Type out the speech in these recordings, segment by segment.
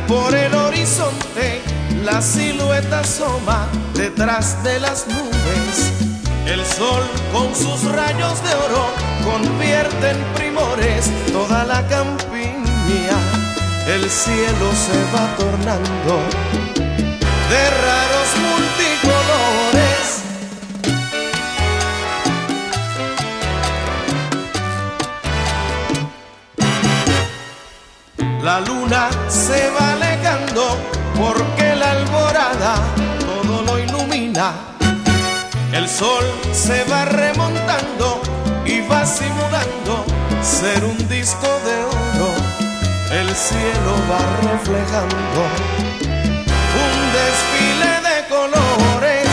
por el horizonte, la silueta asoma detrás de las nubes. El sol con sus rayos de oro convierte en primores toda la campiña. El cielo se va tornando de raros multicolores. La luna se va alejando porque la alborada todo lo ilumina. El sol se va remontando y va simulando ser un disco de oro. El cielo va reflejando un desfile de colores.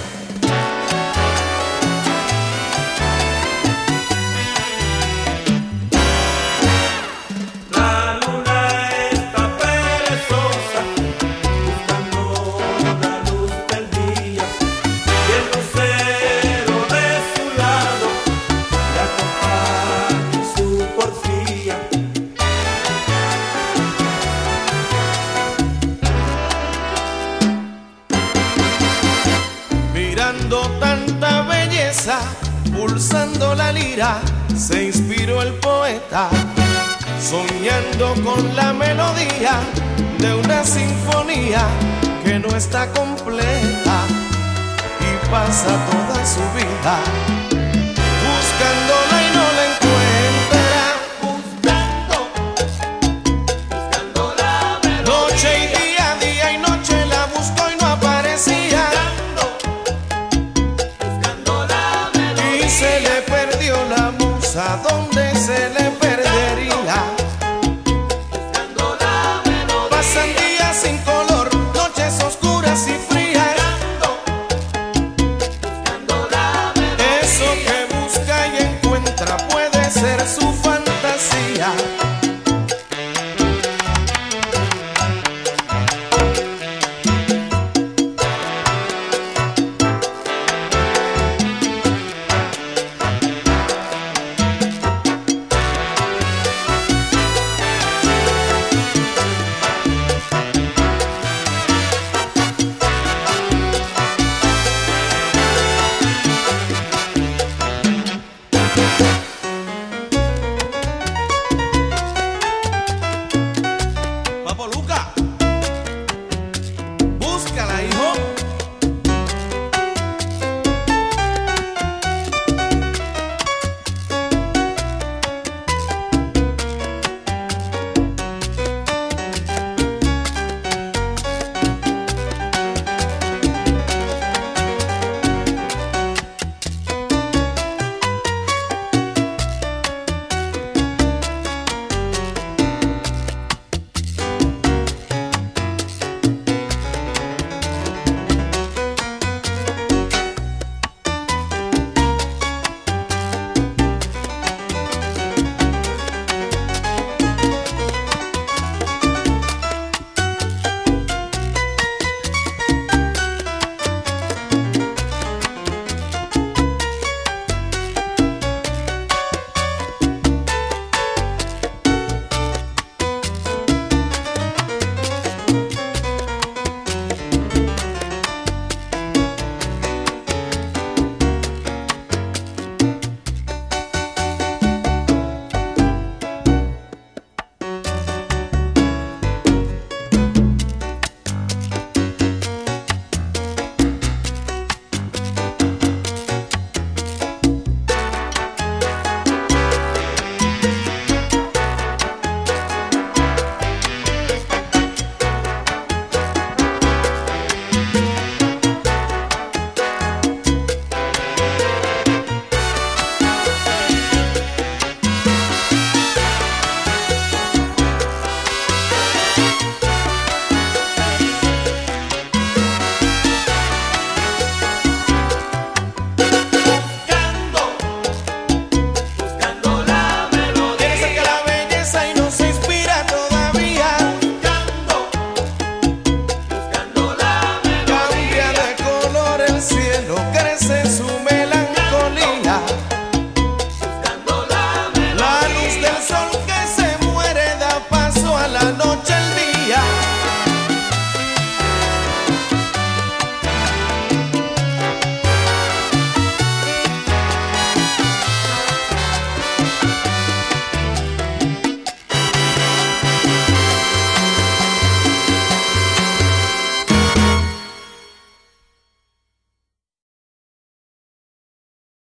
La luna está perezosa, buscando la luz del día, y el lucero de su lado le acompaña en su porfía. Mirando tanta belleza, pulsando la lira, se inspiró el poeta, soñando con la melodía de una sinfonía que no está completa, y pasa toda su vida buscándola y no la encuentra. Buscando la melodía, Noche y día y noche la buscó y no aparecía. buscando la melodía. Y se le perdió la musa, donde se le